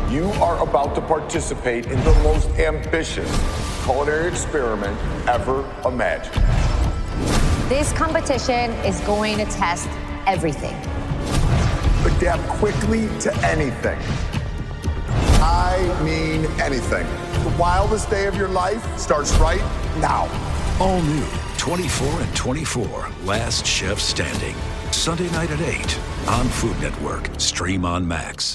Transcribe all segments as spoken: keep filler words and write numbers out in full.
You are about to participate in the most ambitious culinary experiment ever imagined. This competition is going to test everything. Adapt quickly to anything. I mean anything. The wildest day of your life starts right now. All new twenty-four and twenty-four, Last Chef Standing. Sunday night at eight on Food Network. Stream on Max.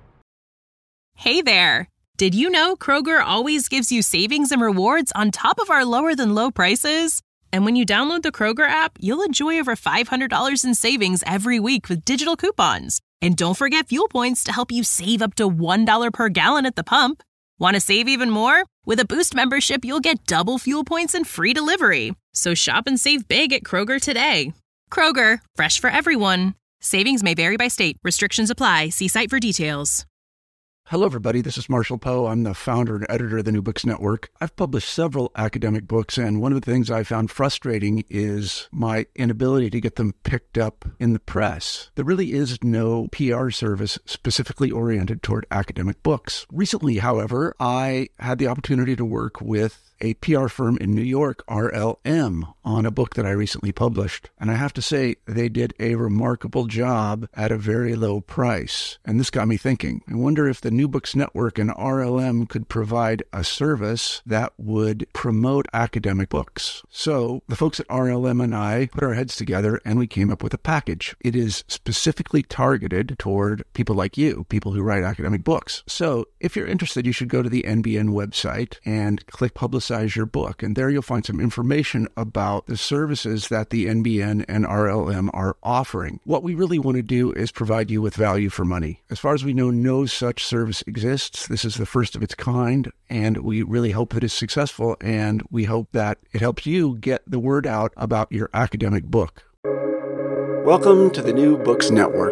Hey there. Did you know Kroger always gives you savings and rewards on top of our lower than low prices? And when you download the Kroger app, you'll enjoy over five hundred dollars in savings every week with digital coupons. And don't forget fuel points to help you save up to one dollar per gallon at the pump. Want to save even more? With a Boost membership, you'll get double fuel points and free delivery. So shop and save big at Kroger today. Kroger, fresh for everyone. Savings may vary by state. Restrictions apply. See site for details. Hello, everybody. This is Marshall Poe. I'm the founder and editor of the New Books Network. I've published several academic books, and one of the things I found frustrating is my inability to get them picked up in the press. There really is no P R service specifically oriented toward academic books. Recently, however, I had the opportunity to work with a P R firm in New York, R L M, on a book that I recently published. And I have to say, they did a remarkable job at a very low price. And this got me thinking. I wonder if the New Books Network and R L M could provide a service that would promote academic books. So the folks at R L M and I put our heads together and we came up with a package. It is specifically targeted toward people like you, people who write academic books. So if you're interested, you should go to the N B N website and click Publicize Your Book. And there you'll find some information about the services that the N B N and R L M are offering. What we really want to do is provide you with value for money. As far as we know, no such service exists. This is the first of its kind, and we really hope that it's successful, and we hope that it helps you get the word out about your academic book. Welcome to the New Books Network.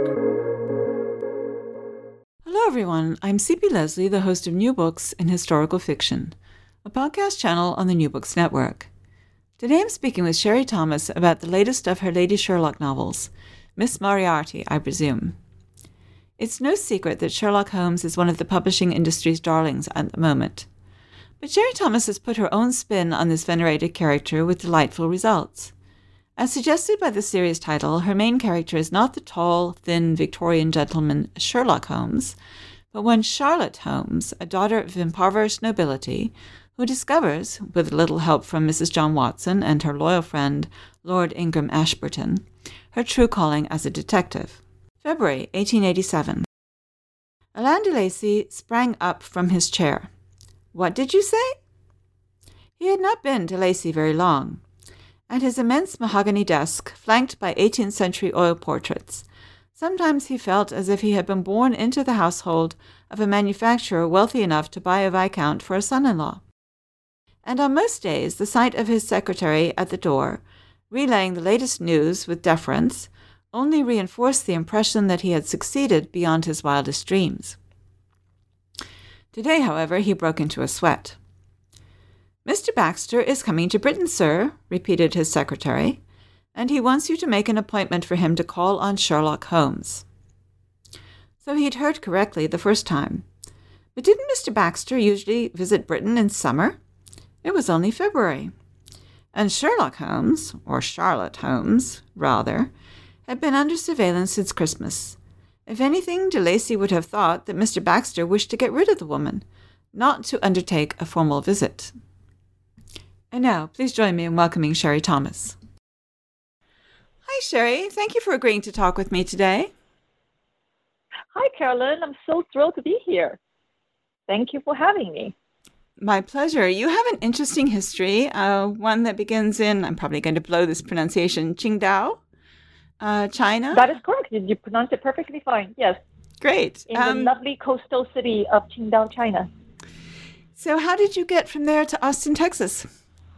Hello, everyone. I'm C P Leslie, the host of New Books in Historical Fiction, a podcast channel on the New Books Network. Today I'm speaking with Sherry Thomas about the latest of her Lady Sherlock novels, Miss Moriarty, I presume. It's no secret that Sherlock Holmes is one of the publishing industry's darlings at the moment. But Sherry Thomas has put her own spin on this venerated character with delightful results. As suggested by the series title, her main character is not the tall, thin Victorian gentleman Sherlock Holmes, but one Charlotte Holmes, a daughter of impoverished nobility, who discovers, with a little help from Missus John Watson and her loyal friend Lord Ingram Ashburton, her true calling as a detective. February eighteen eighty-seven. Alain de Lacy sprang up from his chair. What did you say? He had not been de Lacy very long. At his immense mahogany desk, flanked by eighteenth century oil portraits, sometimes he felt as if he had been born into the household of a manufacturer wealthy enough to buy a viscount for a son-in-law. And on most days, the sight of his secretary at the door, relaying the latest news with deference, only reinforced the impression that he had succeeded beyond his wildest dreams. Today, however, he broke into a sweat. Mister Baxter is coming to Britain, sir, repeated his secretary, and he wants you to make an appointment for him to call on Sherlock Holmes. So he'd heard correctly the first time. But didn't Mister Baxter usually visit Britain in summer? It was only February. And Sherlock Holmes, or Charlotte Holmes, rather, had been under surveillance since Christmas. If anything, de Lacy would have thought that Mister Baxter wished to get rid of the woman, not to undertake a formal visit. And now, please join me in welcoming Sherry Thomas. Hi, Sherry. Thank you for agreeing to talk with me today. Hi, Carolyn. I'm so thrilled to be here. Thank you for having me. My pleasure. You have an interesting history, uh, one that begins in, I'm probably going to blow this pronunciation, Qingdao, uh, China? That is correct. You, you pronounced it perfectly fine, yes. Great. In um, the lovely coastal city of Qingdao, China. So how did you get from there to Austin, Texas?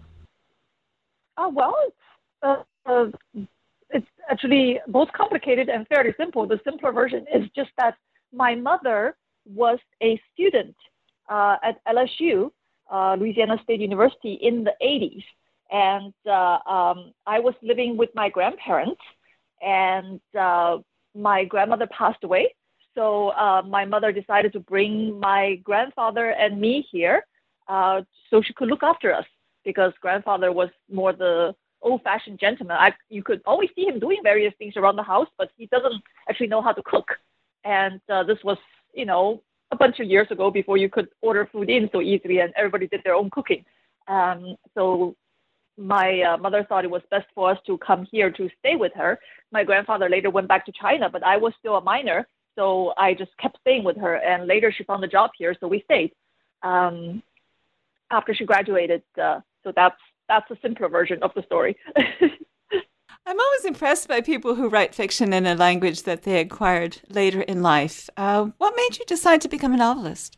Oh, well, it's, uh, uh, it's actually both complicated and fairly simple. The simpler version is just that my mother was a student uh, at L S U, uh, Louisiana State University, in the eighties. And uh, um, I was living with my grandparents, and uh, my grandmother passed away. So uh, my mother decided to bring my grandfather and me here uh, so she could look after us, because grandfather was more the old-fashioned gentleman. I, you could always see him doing various things around the house, but he doesn't actually know how to cook. And uh, this was, you know, a bunch of years ago, before you could order food in so easily and everybody did their own cooking. Um, so my uh, mother thought it was best for us to come here to stay with her. My grandfather later went back to China, but I was still a minor, so I just kept staying with her. And later she found a job here, so we stayed um, after she graduated. Uh, so that's that's a simpler version of the story. I'm always impressed by people who write fiction in a language that they acquired later in life. Uh, what made you decide to become a novelist?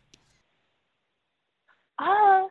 Uh,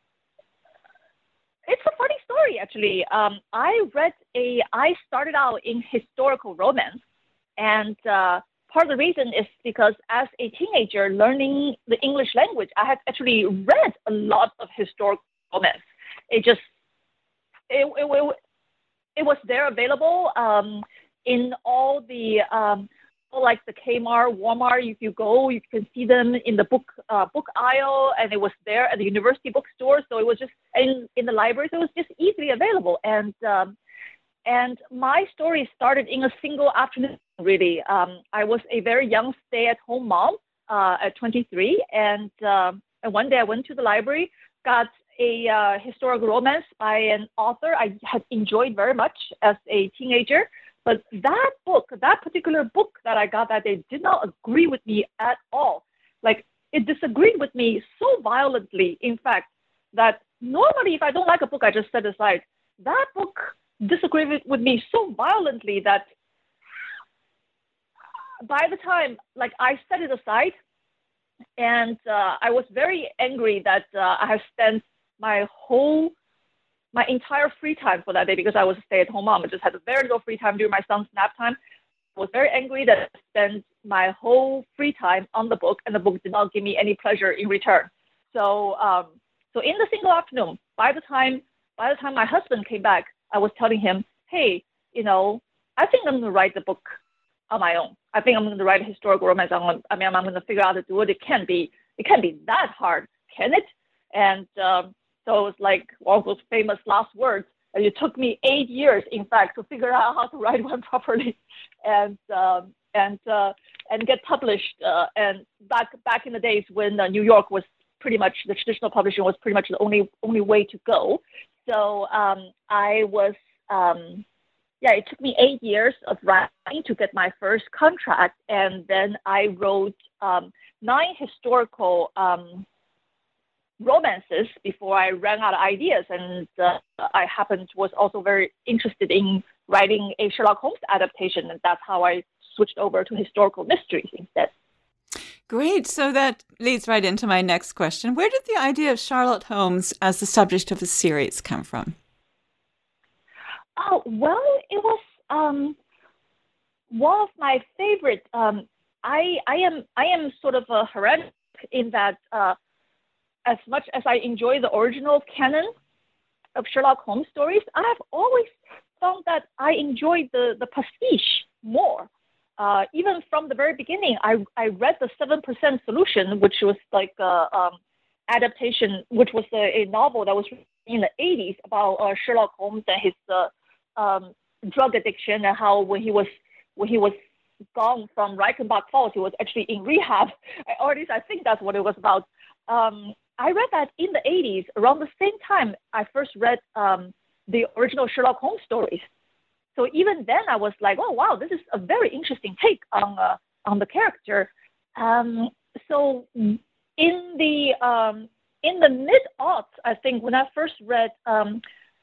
it's a funny story, actually. Um, I read a, I started out in historical romance. And uh, part of the reason is because as a teenager learning the English language, I had actually read a lot of historical romance. It just, it, it, it, it was there available um, in all the, um, like the Kmart, Walmart. If you go, you can see them in the book uh, book aisle, and it was there at the university bookstore. So it was just in in the library. So it was just easily available. And um, and my story started in a single afternoon. Really, um, I was a very young stay-at-home mom uh, at twenty-three, and um, and one day I went to the library, got a uh, historical romance by an author I had enjoyed very much as a teenager. But that book, that particular book that I got that day did not agree with me at all. Like, it disagreed with me so violently, in fact, that normally if I don't like a book, I just set aside. That book disagreed with me so violently that by the time, like, I set it aside, and uh, I was very angry that uh, I have spent my whole my entire free time for that day, because I was a stay-at-home mom. I just had very little free time during my son's nap time. I was very angry that I spent my whole free time on the book, and the book did not give me any pleasure in return. So, um, so in the single afternoon, by the time by the time my husband came back, I was telling him, "Hey, you know, I think I'm going to write the book on my own. I think I'm going to write a historical romance. I'm going, I mean, I'm going to figure out how to do it. It can't be it can't be that hard, can it?" And um, So it was like all those famous last words. And it took me eight years, in fact, to figure out how to write one properly, and um, and uh, and get published. Uh, and back back in the days when uh, New York was pretty much the traditional publishing was pretty much the only only way to go. So um, I was um, yeah. It took me eight years of writing to get my first contract, and then I wrote um, nine historical Um, romances before I ran out of ideas, and uh, I happened was also very interested in writing a Sherlock Holmes adaptation, and that's how I switched over to historical mysteries instead. Great. So that leads right into my next question. Where did the idea of Sherlock Holmes as the subject of a series come from? Oh, well, it was um, one of my favorite. Um, I I am I am sort of a heretic in that. Uh, As much as I enjoy the original canon of Sherlock Holmes stories, I have always found that I enjoyed the, the pastiche more. Uh, even from the very beginning, I, I read the seven percent Solution, which was like a um, adaptation, which was a, a novel that was written in the eighties about uh, Sherlock Holmes and his uh, um, drug addiction, and how when he was when he was gone from Reichenbach Falls, he was actually in rehab. Or at least I think that's what it was about. Um, I read that in the eighties, around the same time I first read um, the original Sherlock Holmes stories. So even then I was like, oh, wow, this is a very interesting take on uh, on the character. Um, so in the um, in the mid-aughts, I think, when I first read um,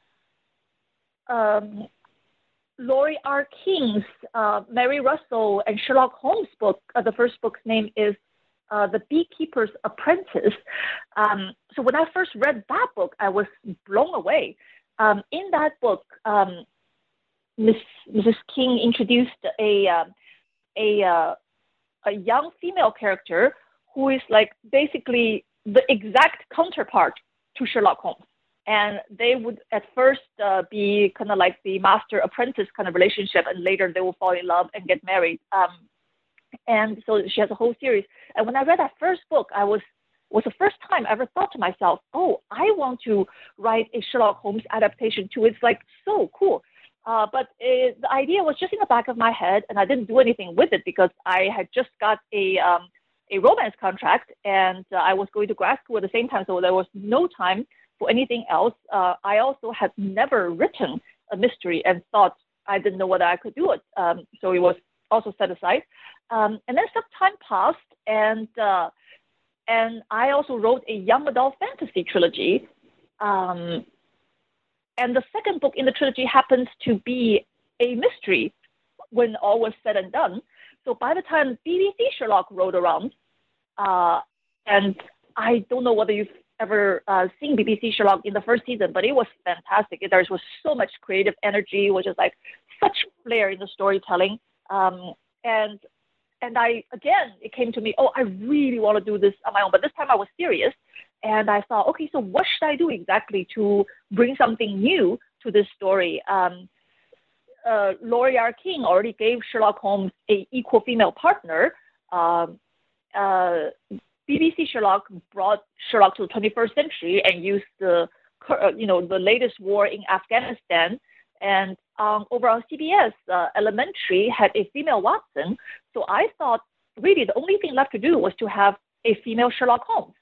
um, Laurie R. King's uh, Mary Russell and Sherlock Holmes book, uh, the first book's name is Uh, The Beekeeper's Apprentice. Um, so when I first read that book, I was blown away. Um, in that book, um, Miss Missus King introduced a uh, a uh, a young female character who is like basically the exact counterpart to Sherlock Holmes. And they would at first uh, be kind of like the master-apprentice kind of relationship, and later they will fall in love and get married. Um, And so she has a whole series. And when I read that first book, I was was the first time I ever thought to myself, oh, I want to write a Sherlock Holmes adaptation too. It's like so cool. Uh, but it, the idea was just in the back of my head, and I didn't do anything with it because I had just got a um, a romance contract, and uh, I was going to grad school at the same time, so there was no time for anything else. Uh, I also had never written a mystery and thought I didn't know whether I could do it. Um, so it was also set aside. Um, and then some time passed, and uh, and I also wrote a young adult fantasy trilogy. Um, and the second book in the trilogy happens to be a mystery when all was said and done. So by the time B B C Sherlock rolled around, uh, and I don't know whether you've ever uh, seen B B C Sherlock in the first season, but it was fantastic. There was so much creative energy, which is like such flair in the storytelling. Um, and and I, again, it came to me, oh, I really want to do this on my own. But this time I was serious. And I thought, okay, so what should I do exactly to bring something new to this story? Um, uh, Laurie R. King already gave Sherlock Holmes a equal female partner. Um, uh, B B C Sherlock brought Sherlock to the twenty-first century and used the, uh, you know, the latest war in Afghanistan. And um, over on C B S, uh, Elementary had a female Watson. So I thought, really, the only thing left to do was to have a female Sherlock Holmes.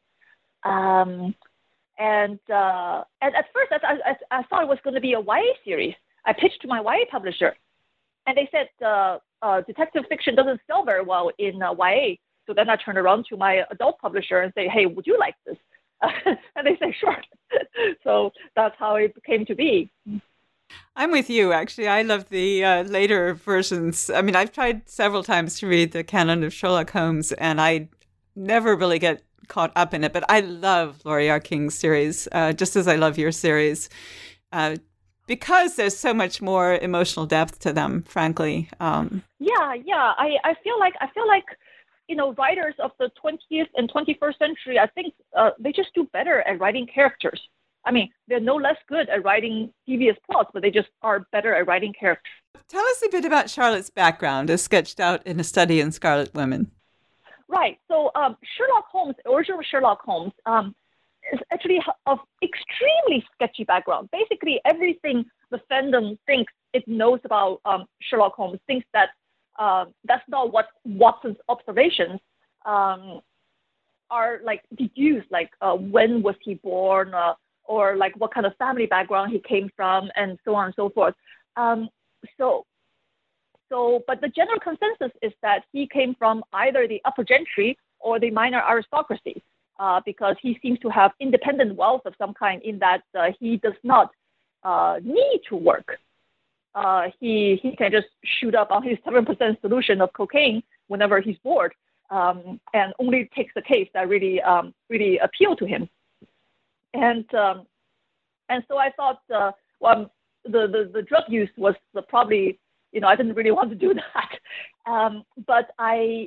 Um, and, uh, and at first, I, I, I thought it was going to be a Y A series. I pitched to my Y A publisher, and they said uh, uh, detective fiction doesn't sell very well in uh, Y A. So then I turned around to my adult publisher and say, hey, would you like this? And they say, sure. So that's how it came to be. I'm with you, actually. I love the uh, later versions. I mean, I've tried several times to read the canon of Sherlock Holmes, and I never really get caught up in it. But I love Laurie R. King's series, uh, just as I love your series, uh, because there's so much more emotional depth to them, frankly. Um, yeah, yeah. I, I feel like I feel like you know, writers of the twentieth and twenty-first century, I think uh, they just do better at writing characters. I mean, they're no less good at writing devious plots, but they just are better at writing characters. Tell us a bit about Charlotte's background as sketched out in A Study in Scarlet Women. Right. So um, Sherlock Holmes, original Sherlock Holmes, um, is actually of extremely sketchy background. Basically, everything the fandom thinks it knows about um, Sherlock Holmes thinks that uh, that's not what Watson's observations um, are like deduced, like uh, when was he born, uh, or like what kind of family background he came from, and so on and so forth. Um, so, so, but the general consensus is that he came from either the upper gentry or the minor aristocracy, uh, because he seems to have independent wealth of some kind in that uh, he does not uh, need to work. Uh, he he can just shoot up on his seven percent solution of cocaine whenever he's bored, um, and only takes the case that really um, really appeal to him. And um, and so I thought, uh, well, the, the the drug use was the probably, you know, I didn't really want to do that, um, but I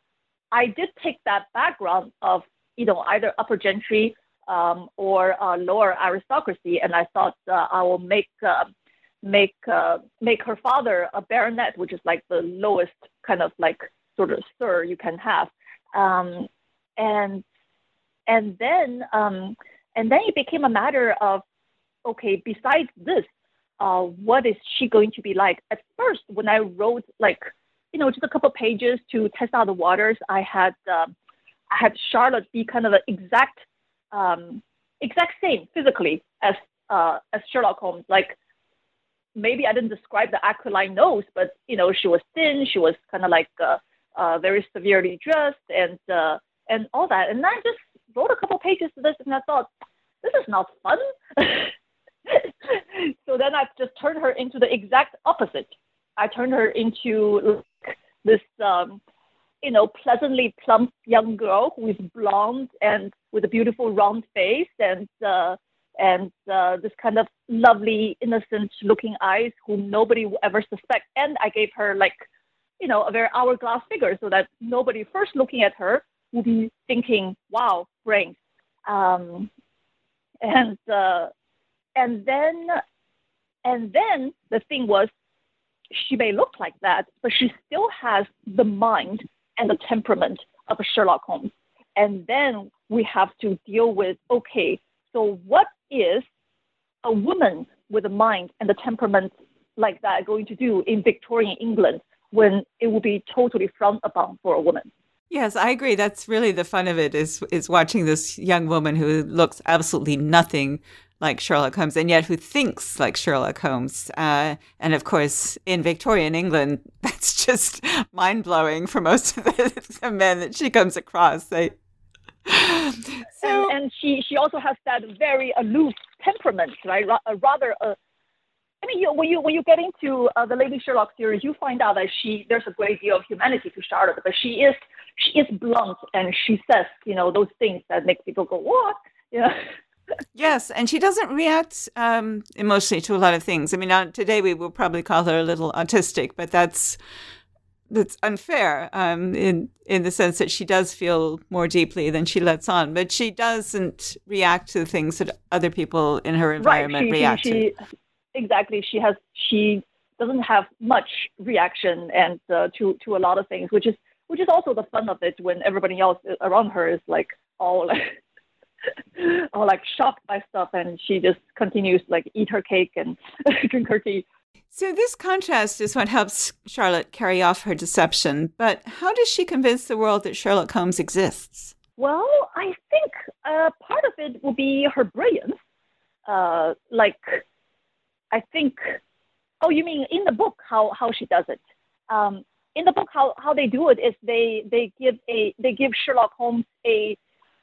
I did take that background of, you know, either upper gentry um, or uh, lower aristocracy, and I thought uh, I will make uh, make uh, make her father a baronet, which is like the lowest kind of like sort of sir you can have, um, and and then. Um, And then it became a matter of, okay, besides this, uh, what is she going to be like? At first, when I wrote, like, you know, just a couple pages to test out the waters, I had uh, I had Charlotte be kind of the exact um, exact same physically as uh, as Sherlock Holmes. Like, maybe I didn't describe the aquiline nose, but, you know, she was thin, she was kind of like uh, uh, very severely dressed, and uh, and all that. And I just wrote a couple pages to this, and I thought, this is not fun. So then I just turned her into the exact opposite. I turned her into this, um, you know, pleasantly plump young girl who is blonde and with a beautiful round face, and uh, and uh, this kind of lovely, innocent-looking eyes whom nobody will ever suspect. And I gave her, like, you know, a very hourglass figure so that nobody first looking at her will be thinking, wow, brains. Um, and uh, and then and then the thing was, she may look like that, but she still has the mind and the temperament of Sherlock Holmes. And then we have to deal with, okay, so what is a woman with a mind and the temperament like that going to do in Victorian England when it will be totally frowned upon for a woman? Yes, I agree. That's really the fun of it, is is watching this young woman who looks absolutely nothing like Sherlock Holmes, and yet who thinks like Sherlock Holmes. Uh, and of course, in Victorian England, that's just mind-blowing for most of the, the men that she comes across. They, so, and, and she, she also has that very aloof temperament, right? Ra- rather, uh, I mean, you, when you when you get into uh, the Lady Sherlock series, you find out that she there's a great deal of humanity to Charlotte, but she is she is blunt, and she says, you know, those things that make people go, what? You know? Yes, and she doesn't react um, emotionally to a lot of things. I mean, uh, today we will probably call her a little autistic, but that's that's unfair um, in in the sense that she does feel more deeply than she lets on, but she doesn't react to the things that other people in her environment right. she, react she, she, to. Exactly, she has she doesn't have much reaction and uh, to to a lot of things, which is which is also the fun of it when everybody else around her is like all like. or like shocked by stuff, and she just continues to like eat her cake and drink her tea. So this contrast is what helps Charlotte carry off her deception. But how does she convince the world that Sherlock Holmes exists? Well, I think uh, part of it will be her brilliance. Uh, like, I think. Oh, you mean in the book how how she does it? Um, in the book, how how they do it is they they give a they give Sherlock Holmes a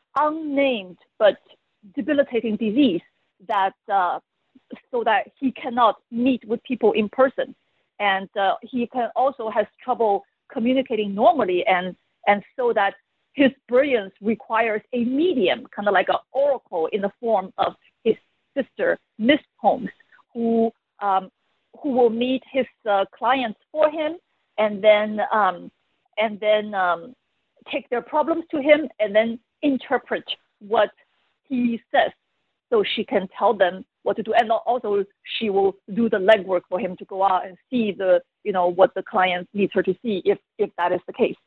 unnamed but debilitating disease that uh, so that he cannot meet with people in person, and uh, he can also has trouble communicating normally, and and so that his brilliance requires a medium, kind of like an oracle in the form of his sister Miss Holmes, who um, who will meet his uh, clients for him, and then um, and then um, take their problems to him, and then interpret what he says so she can tell them what to do. And also she will do the legwork for him to go out and see the, you know, what the client needs her to see if, if that is the case.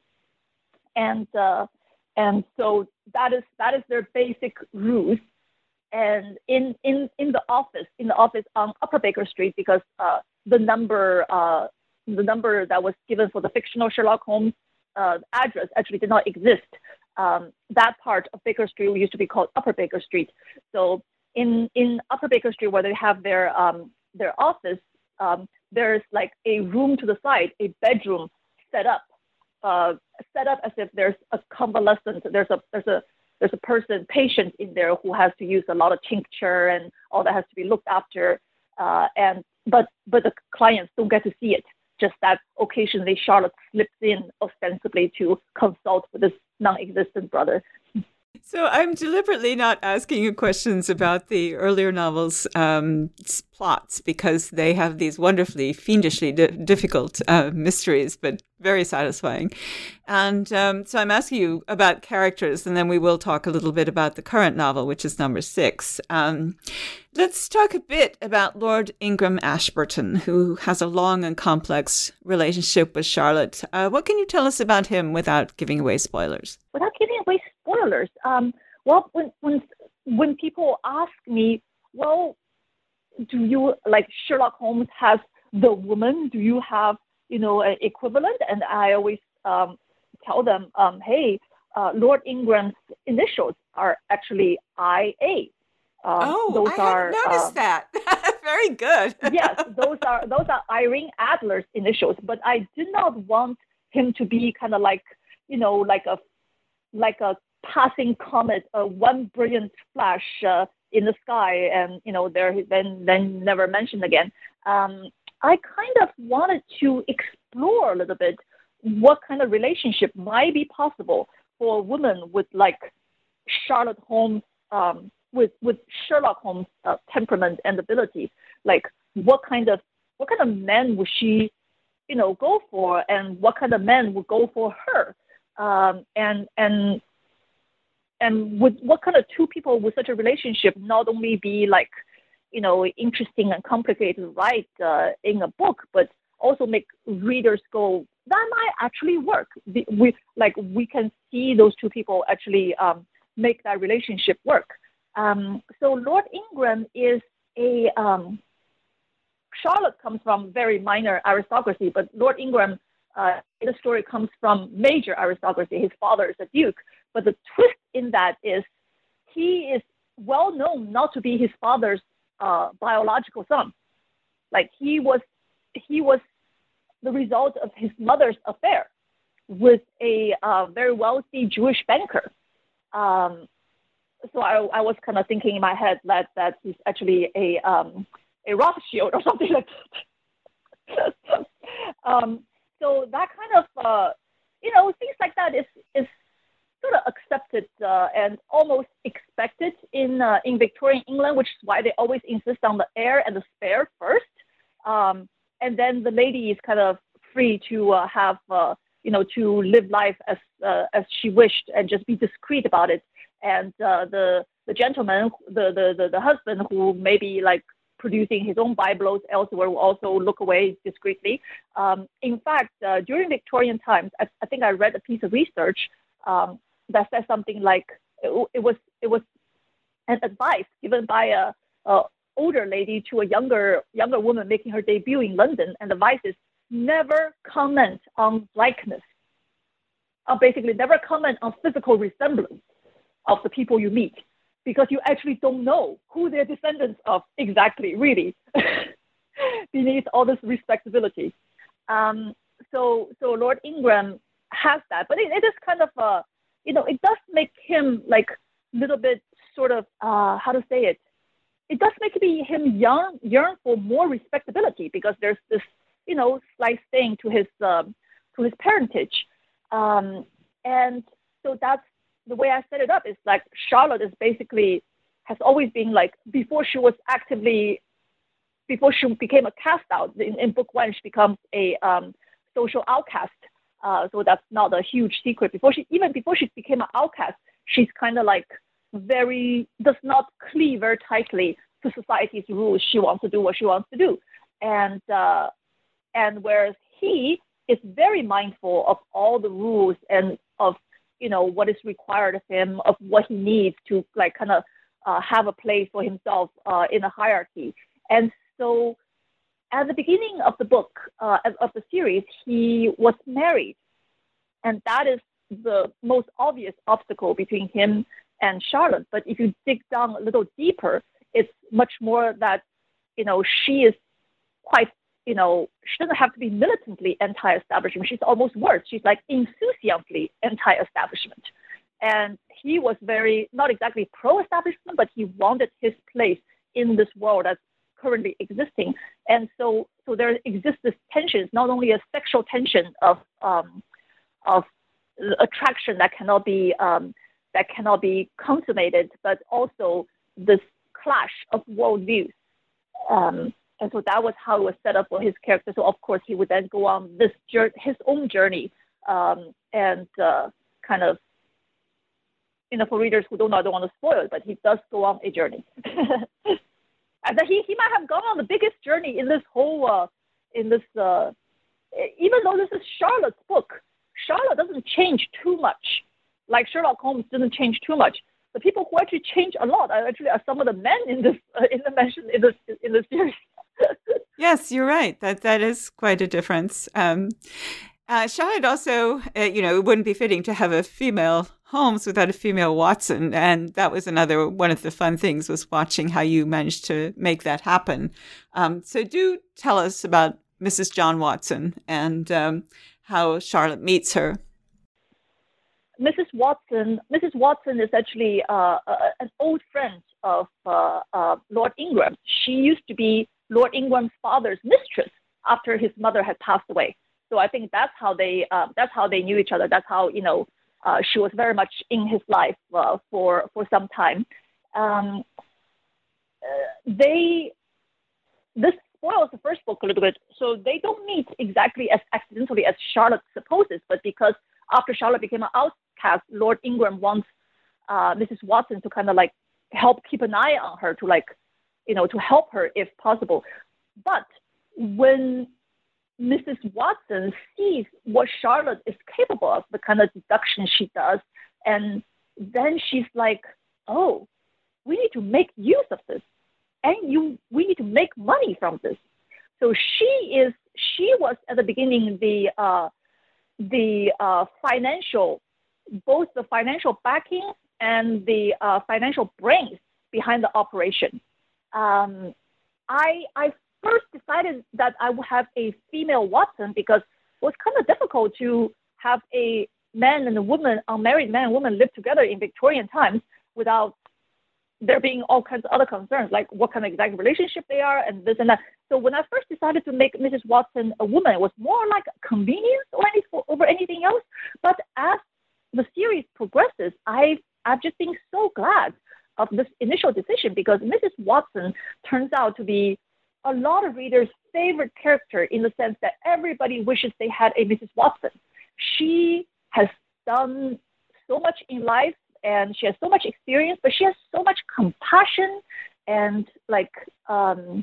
And, uh, and so that is, that is their basic ruse. And in, in, in the office, in the office on Upper Baker Street, because uh, the number, uh, the number that was given for the fictional Sherlock Holmes uh, address actually did not exist. Um, that part of Baker Street used to be called Upper Baker Street. So in, in Upper Baker Street, where they have their um, their office, um, there's like a room to the side, a bedroom set up, uh, set up as if there's a convalescent. There's a there's a there's a person, patient in there who has to use a lot of tincture and all that has to be looked after. Uh, and but but the clients don't get to see it. Just that occasionally Charlotte slips in ostensibly to consult with this non-existent brother. So I'm deliberately not asking you questions about the earlier novels' um, plots, because they have these wonderfully, fiendishly di- difficult uh, mysteries, but very satisfying. And um, so I'm asking you about characters, and then we will talk a little bit about the current novel, which is number six. Um, let's talk a bit about Lord Ingram Ashburton, who has a long and complex relationship with Charlotte. Uh, what can you tell us about him without giving away spoilers? Without giving away spoilers, um, well, when when when people ask me, well, do you like Sherlock Holmes has the woman? Do you have, you know, an equivalent? And I always um, tell them, um, hey, uh, Lord Ingram's initials are actually I A. Um, oh, those I are, hadn't noticed uh, that. Very good. Yes, those are those are Irene Adler's initials. But I did not want him to be kind of like, you know, like a like a passing comet, uh, one brilliant flash uh, in the sky, and you know, there then then never mentioned again. Um, I kind of wanted to explore a little bit what kind of relationship might be possible for a woman with like Charlotte Holmes, um, with with Sherlock Holmes' uh, temperament and abilities. Like what kind of what kind of men would she, you know, go for, and what kind of men would go for her, um, and and and would what kind of two people with such a relationship not only be like, you know, interesting and complicated to write uh, in a book, but also make readers go that might actually work. The, we like we can see those two people actually um, make that relationship work. Um, so Lord Ingram is a um, Charlotte comes from very minor aristocracy, but Lord Ingram uh, in the story comes from major aristocracy. His father is a duke, but the twist in that is he is well known not to be his father's uh, biological son. Like he was, he was the result of his mother's affair with a uh, very wealthy Jewish banker. Um, so I, I was kind of thinking in my head that that he's actually a um, a Rothschild or something like that. um, so that kind of, uh, you know, things like that is is sort of accepted uh, and almost expected in uh, in Victorian England, which is why they always insist on the heir and the spare first, um, and then the lady is kind of free to uh, have, uh, you know, to live life as uh, as she wished and just be discreet about it. And uh, the the gentleman, the, the the the husband who maybe like producing his own Bibles elsewhere will also look away discreetly. Um, in fact, uh, during Victorian times, I, I think I read a piece of research um, that says something like it, it was it was an advice given by a, a older lady to a younger younger woman making her debut in London, and the advice is never comment on likeness. Uh, basically, never comment on physical resemblance of the people you meet, because you actually don't know who they're descendants of exactly, really, beneath all this respectability. Um, so, so Lord Ingram has that, but it, it is kind of, uh, you know, it does make him like a little bit sort of, uh, how to say it, it does make me, him yearn, yearn for more respectability, because there's this, you know, slight thing to his, um, to his parentage. Um, and so that's, the way I set it up is like Charlotte is basically, has always been like, before she was actively, before she became a cast out, in, in book one, she becomes a um, social outcast. Uh, so that's not a huge secret. Before she, even before she became an outcast, she's kind of like very, does not cleave very tightly to society's rules. She wants to do what she wants to do. And, uh, and whereas he is very mindful of all the rules and of, you know, what is required of him, of what he needs to like kind of uh, have a place for himself uh, in a hierarchy. And so at the beginning of the book, uh, of the series, he was married. And that is the most obvious obstacle between him and Charlotte. But if you dig down a little deeper, it's much more that, you know, she is quite, you know, she doesn't have to be militantly anti-establishment. She's almost worse. She's like enthusiastically anti-establishment. And he was very, not exactly pro-establishment, but he wanted his place in this world that's currently existing. And so, so there exists this tension, not only a sexual tension of, um, of attraction that cannot be, um, that cannot be consummated, but also this clash of worldviews. Um, And so that was how it was set up for his character. So of course he would then go on this journey, his own journey, um, and uh, kind of, you know, for readers who don't know, I don't want to spoil it, but he does go on a journey. And he he might have gone on the biggest journey in this whole, uh, in this, uh, even though this is Charlotte's book, Charlotte doesn't change too much. Like Sherlock Holmes doesn't change too much. The people who actually change a lot are actually are some of the men in this uh, in the mentioned in this in the series. Yes, you're right. That that is quite a difference. Um, uh, Charlotte also, uh, you know, it wouldn't be fitting to have a female Holmes without a female Watson, and that was another one of the fun things, was watching how you managed to make that happen. Um, so, do tell us about Missus John Watson and um, how Charlotte meets her. Missus Watson, Missus Watson is actually uh, uh, an old friend of uh, uh, Lord Ingram. She used to be Lord Ingram's father's mistress after his mother had passed away. So I think that's how they uh, that's how they knew each other. That's how, you know, uh, she was very much in his life uh, for for some time. Um, uh, they this spoils the first book a little bit. So they don't meet exactly as accidentally as Charlotte supposes, but because after Charlotte became an outcast, Lord Ingram wants uh, Missus Watson to kind of like help keep an eye on her, to like, you know, to help her if possible. But when Missus Watson sees what Charlotte is capable of, the kind of deduction she does, and then she's like, oh, we need to make use of this, and you, we need to make money from this. So she is, she was at the beginning the uh, the uh, financial, both the financial backing and the uh, financial brains behind the operation. Um, I I first decided that I would have a female Watson because it was kind of difficult to have a man and a woman, unmarried man and woman, live together in Victorian times without there being all kinds of other concerns, like what kind of exact relationship they are and this and that. So when I first decided to make Missus Watson a woman, it was more like convenience or any, over anything else. But as the series progresses, I, I've just been so glad of this initial decision because Missus Watson turns out to be a lot of readers' favorite character in the sense that everybody wishes they had a Missus Watson. She has done so much in life and she has so much experience, but she has so much compassion and like um,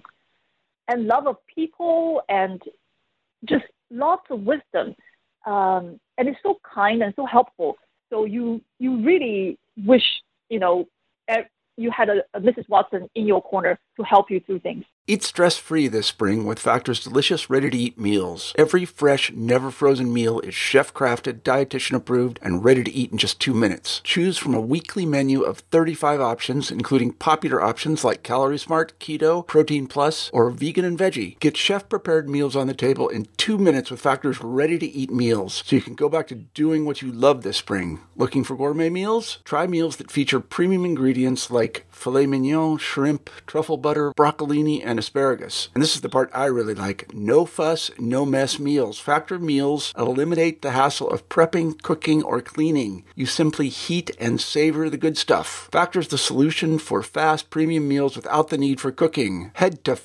and love of people and just lots of wisdom. Um, and it's so kind and so helpful. So you you really wish, you know, you had a, a Missus Watson in your corner to help you through things. Eat stress-free this spring with Factor's delicious, ready-to-eat meals. Every fresh, never-frozen meal is chef-crafted, dietitian-approved, and ready to eat in just two minutes. Choose from a weekly menu of thirty-five options, including popular options like Calorie Smart, Keto, Protein Plus, or Vegan and Veggie. Get chef-prepared meals on the table in two minutes with Factor's ready-to-eat meals, so you can go back to doing what you love this spring. Looking for gourmet meals? Try meals that feature premium ingredients like filet mignon, shrimp, truffle butter, broccolini, and asparagus. And this is the part I really like. No fuss, no mess meals. Factor meals eliminate the hassle of prepping, cooking, or cleaning. You simply heat and savor the good stuff. Factor's the solution for fast premium meals without the need for cooking. Head to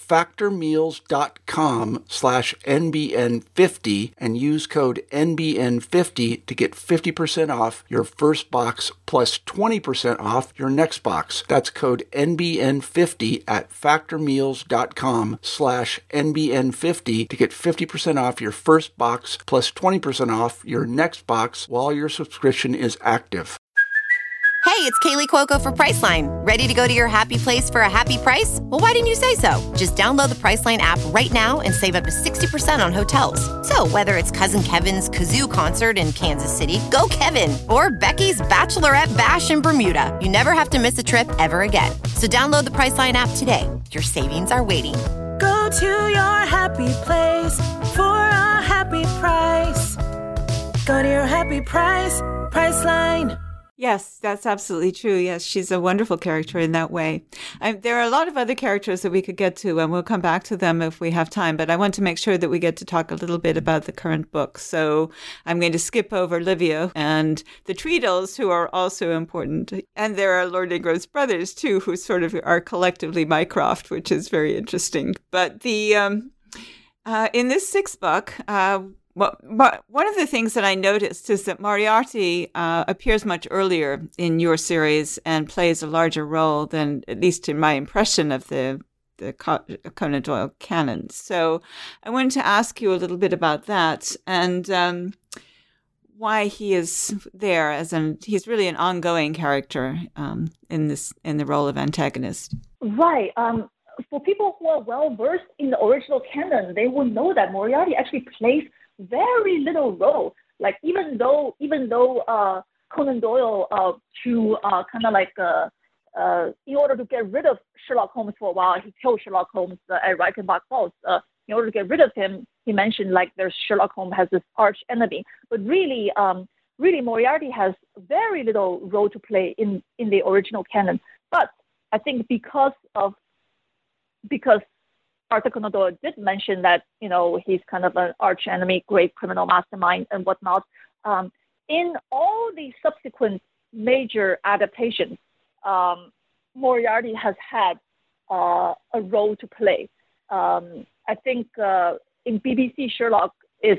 factormeals.com slash NBN50 and use code N B N fifty to get fifty percent off your first box plus twenty percent off your next box. That's code N B N fifty at factormeals.com slash N B N fifty to get fifty percent off your first box plus twenty percent off your next box while your subscription is active. Hey, it's Kaylee Cuoco for Priceline. Ready to go to your happy place for a happy price? Well, why didn't you say so? Just download the Priceline app right now and save up to sixty percent on hotels. So whether it's Cousin Kevin's Kazoo Concert in Kansas City, go Kevin, or Becky's Bachelorette Bash in Bermuda, you never have to miss a trip ever again. So download the Priceline app today. Your savings are waiting. Go to your happy place for a happy price. Go to your happy price, Priceline. Yes, that's absolutely true. Yes, she's a wonderful character in that way. I, there are a lot of other characters that we could get to, and we'll come back to them if we have time. But I want to make sure that we get to talk a little bit about the current book. So I'm going to skip over Livia and the Treadles, who are also important. And there are Lord Ingrove's brothers, too, who sort of are collectively Mycroft, which is very interesting. But the um, uh, in this sixth book, uh, Well, but one of the things that I noticed is that Moriarty uh, appears much earlier in your series and plays a larger role than, at least in my impression of the the Conan Doyle canon. So I wanted to ask you a little bit about that and um, why he is there as an he's really an ongoing character um, in this in the role of antagonist. Right. Um, for people who are well versed in the original canon, they will know that Moriarty actually plays very little role. Like even though even though uh, Conan Doyle uh, to uh, kind of like uh, uh, in order to get rid of Sherlock Holmes for a while, he killed Sherlock Holmes uh, at Reichenbach Falls. Uh, in order to get rid of him, he mentioned like there's Sherlock Holmes has this arch enemy. But really, um, really Moriarty has very little role to play in in the original canon. But I think because of because Arthur Conan Doyle did mention that, you know, he's kind of an arch enemy, great criminal mastermind and whatnot. Um, in all the subsequent major adaptations, um, Moriarty has had uh, a role to play. Um, I think uh, in B B C, Sherlock is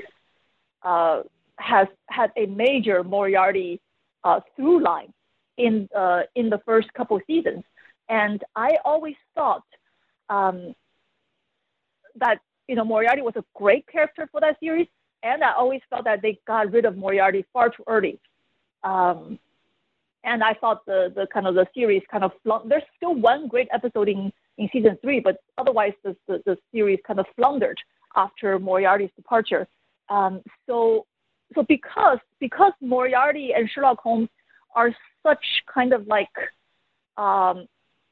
uh, has had a major Moriarty uh, through line in uh, in the first couple of seasons, and I always thought. Um, that you know, Moriarty was a great character for that series, and I always felt that they got rid of Moriarty far too early. Um, and I thought the the kind of the series kind of flun- there's still one great episode in, in season three, but otherwise the, the the series kind of floundered after Moriarty's departure. Um, so so because because Moriarty and Sherlock Holmes are such kind of like um,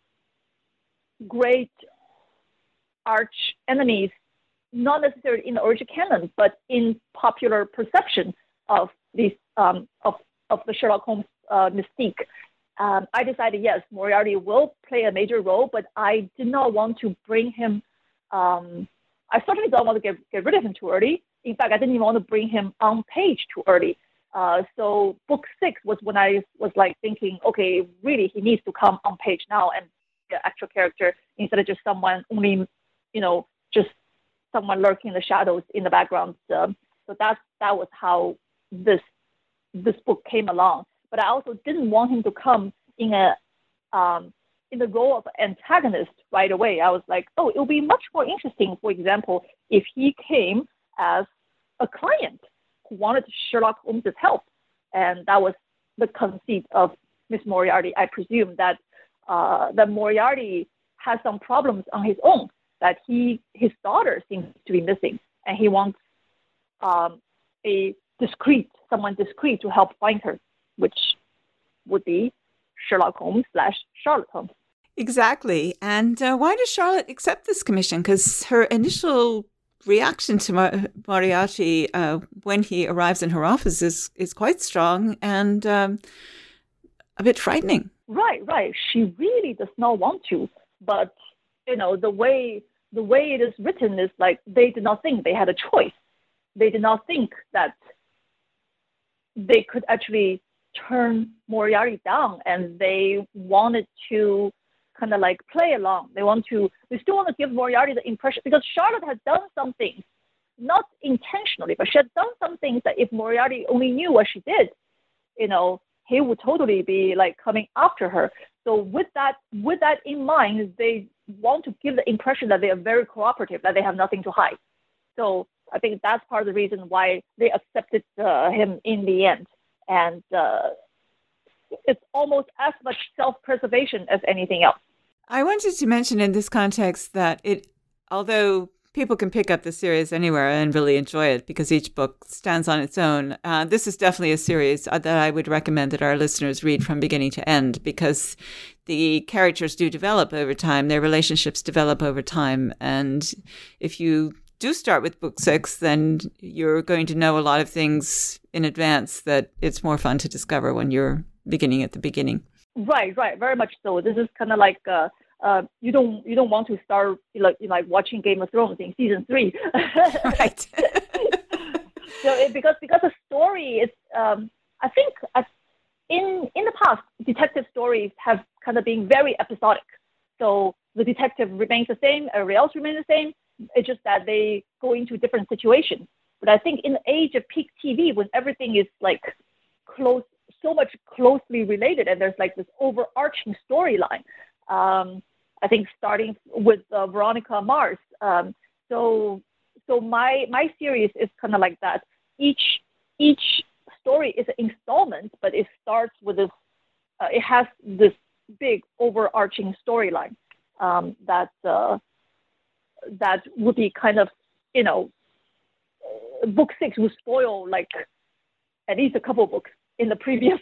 great arch enemies, not necessarily in the original canon, but in popular perception of these um, of of the Sherlock Holmes uh, mystique. Um, I decided, yes, Moriarty will play a major role, but I did not want to bring him. Um, I certainly don't want to get get rid of him too early. In fact, I didn't even want to bring him on page too early. Uh, so book six was when I was like thinking, okay, really, he needs to come on page now and be an actual character instead of just someone only, you know, just someone lurking in the shadows in the background. Um, so that's that was how this this book came along. But I also didn't want him to come in a um, in the role of antagonist right away. I was like, oh, it would be much more interesting, for example, if he came as a client who wanted Sherlock Holmes' help. And that was the conceit of Miss Moriarty. I presume that uh, that Moriarty has some problems on his own, that he his daughter seems to be missing, and he wants um, a discreet, someone discreet to help find her, which would be Sherlock Holmes slash Charlotte Holmes. Exactly. And uh, why does Charlotte accept this commission? Because her initial reaction to Mar- Moriarty uh, when he arrives in her office is, is quite strong and um, a bit frightening. Right, right. She really does not want to, but you know the way the way it is written is like they did not think they had a choice. They did not think that they could actually turn Moriarty down, and they wanted to kind of like play along. They want to, they still want to give Moriarty the impression, because Charlotte has done some things, not intentionally, but she has done some things that if Moriarty only knew what she did, you know, he would totally be like coming after her. So with that, with that in mind, they want to give the impression that they are very cooperative, that they have nothing to hide. So I think that's part of the reason why they accepted uh, him in the end. And uh, it's almost as much self-preservation as anything else. I wanted to mention in this context that it, although people can pick up the series anywhere and really enjoy it because each book stands on its own, uh, this is definitely a series that I would recommend that our listeners read from beginning to end, because the characters do develop over time, their relationships develop over time. And if you do start with book six, then you're going to know a lot of things in advance that it's more fun to discover when you're beginning at the beginning. Right, right, very much so. This is kind of like uh, uh, you don't you don't want to start like like watching Game of Thrones in season three, right? So it, because because the story is, um, I think uh, in in the past, detective stories have kind of been very episodic. So the detective remains the same, everybody else remains the same. It's just that they go into different situations. But I think in the age of peak T V, when everything is like close, so much closely related, and there's like this overarching storyline, um, I think starting with uh, Veronica Mars. Um, so, so my my series is kind of like that. Each each story is an installment, but it starts with this. Uh, it has this big overarching storyline um, that. Uh, that would be kind of, you know, uh, book six would spoil like at least a couple of books in the previous,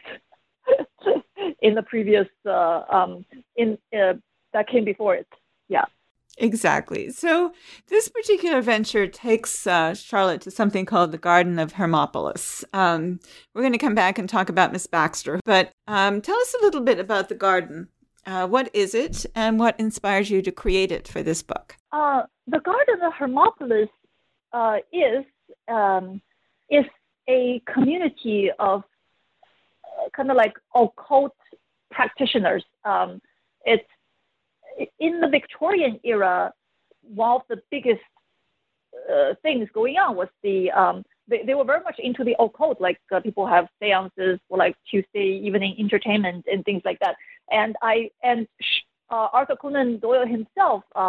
in the previous, uh, um, in uh, that came before it. Yeah. Exactly. So this particular venture takes uh, Charlotte to something called the Garden of Hermopolis. Um, we're going to come back and talk about Miss Baxter, but um, tell us a little bit about the garden. Uh, what is it, and what inspires you to create it for this book? Uh, the Garden of Hermopolis uh, is um, is a community of uh, kind of like occult practitioners. Um, it's in the Victorian era. One of the biggest uh, things going on was the um, they, they were very much into the occult. Like uh, people have seances for like Tuesday evening entertainment and things like that. And I and uh, Arthur Conan Doyle himself um,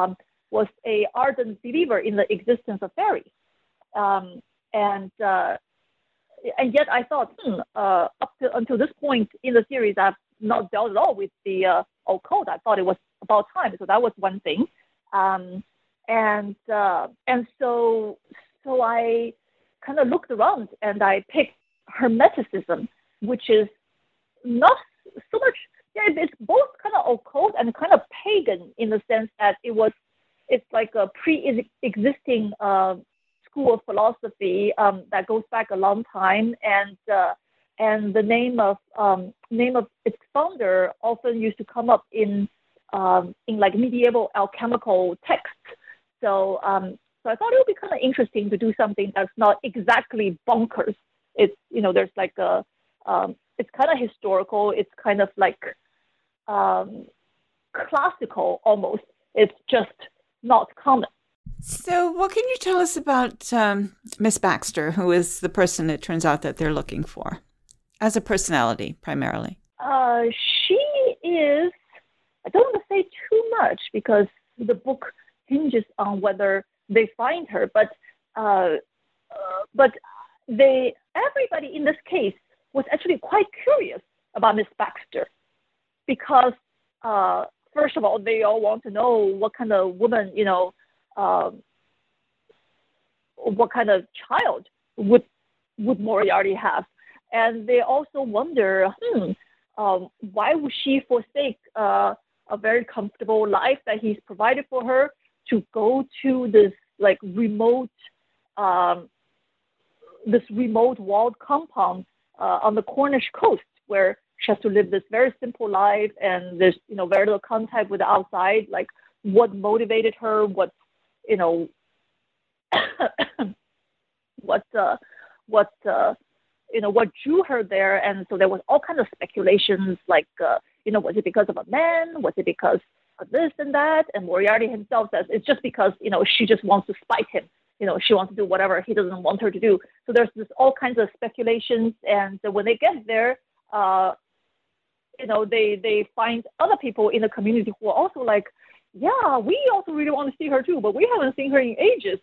was a ardent believer in the existence of fairies. Um, and uh, and yet I thought, hmm, uh, up to until this point in the series, I've not dealt at all with the uh, occult. I thought it was about time. So that was one thing. Um, and uh, and so so I kind of looked around and I picked Hermeticism, which is not so much, yeah, it's both kind of occult and kind of pagan in the sense that it was, it's like a pre-existing uh, school of philosophy um, that goes back a long time, and uh, and the name of um, name of its founder often used to come up in um, in like medieval alchemical texts. So um, so I thought it would be kind of interesting to do something that's not exactly bonkers. It's, you know, there's like a um, it's kind of historical. It's kind of like um, classical almost. It's just not common. So what can you tell us about um, Miss Baxter, who is the person it turns out that they're looking for, as a personality primarily? Uh, she is, I don't want to say too much because the book hinges on whether they find her, but uh, uh, but they everybody in this case was actually quite curious about Miss Baxter because, uh, first of all, they all want to know what kind of woman, you know, um, what kind of child would would Moriarty have, and they also wonder, hmm, um, why would she forsake uh, a very comfortable life that he's provided for her to go to this like remote, um, this remote walled compound uh, on the Cornish coast where she has to live this very simple life and there's, you know, very little contact with the outside. Like, what motivated her? What, you know, what, uh, what, uh, you know, what drew her there? And so there was all kinds of speculations, like, uh, you know, was it because of a man? Was it because of this and that? And Moriarty himself says it's just because, you know, she just wants to spite him. You know, she wants to do whatever he doesn't want her to do. So there's this all kinds of speculations. And when they get there, uh, you know, they, they find other people in the community who are also like, yeah, we also really want to see her too, but we haven't seen her in ages.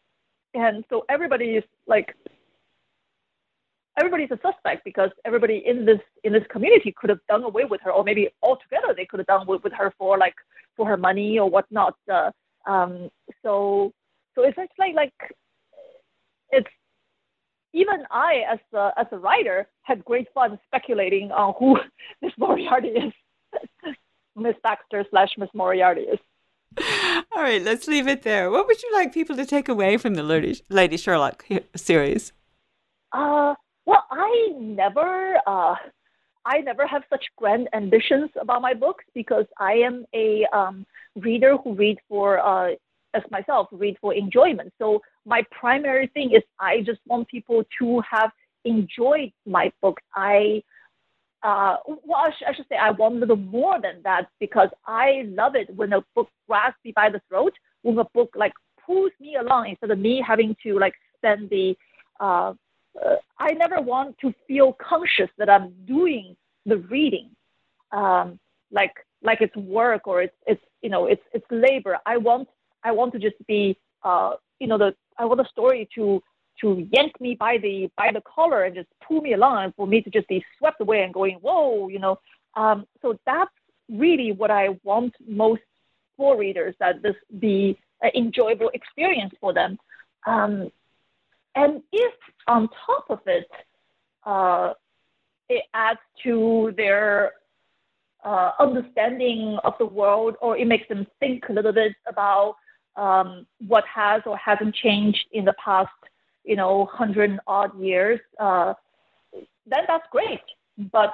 And so everybody is like, everybody's a suspect because everybody in this in this community could have done away with her, or maybe altogether they could have done away with her for like for her money or whatnot. Uh, um, so so it's actually like it's even I as a, as a writer had great fun speculating on who Miss Moriarty is, Miss Baxter slash Miss Moriarty is. All right, let's leave it there. What would you like people to take away from the Lady, Lady Sherlock series? Uh, well, I never, uh, I never have such grand ambitions about my books because I am a um, reader who reads for, uh, as myself, read for enjoyment. So my primary thing is I just want people to have enjoyed my books. I, uh, well, I, sh- I should say I want a little more than that because I love it when a book grabs me by the throat, when a book like pulls me along instead of me having to like spend the, uh, Uh, I never want to feel conscious that I'm doing the reading, um, like like it's work or it's it's you know it's it's labor. I want I want to just be uh, you know the I want the story to to yank me by the by the collar and just pull me along, and for me to just be swept away and going whoa, you know. Um, so that's really what I want most for readers, that this be an enjoyable experience for them. Um, And if on top of it, uh, it adds to their uh, understanding of the world, or it makes them think a little bit about um, what has or hasn't changed in the past, you know, hundred odd years, uh, then that's great. But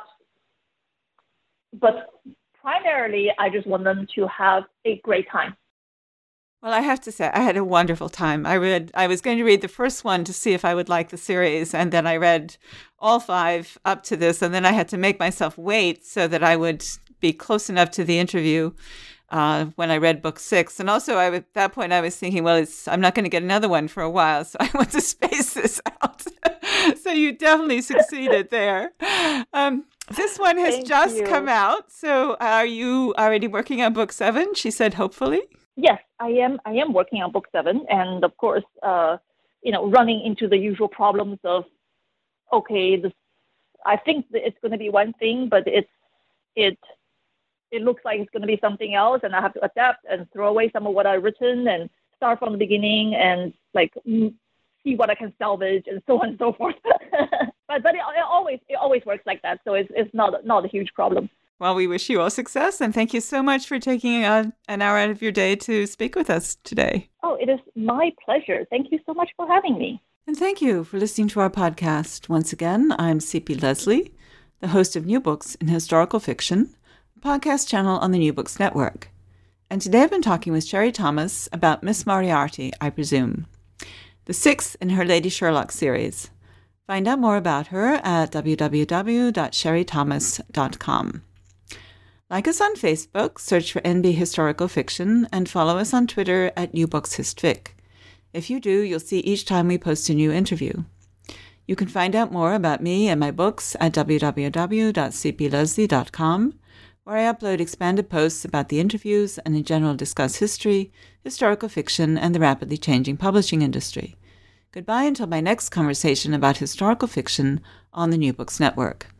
but primarily, I just want them to have a great time. Well, I have to say, I had a wonderful time. I read, I was going to read the first one to see if I would like the series, and then I read all five up to this, and then I had to make myself wait so that I would be close enough to the interview uh, when I read book six. And also, I, at that point, I was thinking, well, it's, I'm not going to get another one for a while, so I want to space this out. So you definitely succeeded there. Um, this one has Thank just you. come out, so are you already working on book seven? She said, hopefully. yes, I am. I am working on book seven, and of course, uh, you know, running into the usual problems of, okay, this. I think that it's going to be one thing, but it's it. It looks like it's going to be something else, and I have to adapt and throw away some of what I've written and start from the beginning and like see what I can salvage and so on and so forth. but but it, it always it always works like that, so it's it's not not a huge problem. Well, we wish you all success, and thank you so much for taking a, an hour out of your day to speak with us today. Oh, it is my pleasure. Thank you so much for having me. And thank you for listening to our podcast. Once again, I'm C P Lesley, the host of New Books in Historical Fiction, a podcast channel on the New Books Network. And today I've been talking with Sherry Thomas about Miss Moriarty, I presume, the sixth in her Lady Sherlock series. Find out more about her at w w w dot sherry thomas dot com. Like us on Facebook, search for N B Historical Fiction, and follow us on Twitter at New Books Histfic. If you do, you'll see each time we post a new interview. You can find out more about me and my books at w w w dot c p lesley dot com, where I upload expanded posts about the interviews and in general discuss history, historical fiction, and the rapidly changing publishing industry. Goodbye until my next conversation about historical fiction on the New Books Network.